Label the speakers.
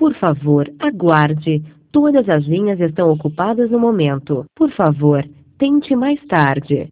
Speaker 1: Por favor, aguarde. Todas as linhas estão ocupadas no momento. Por favor, tente mais tarde.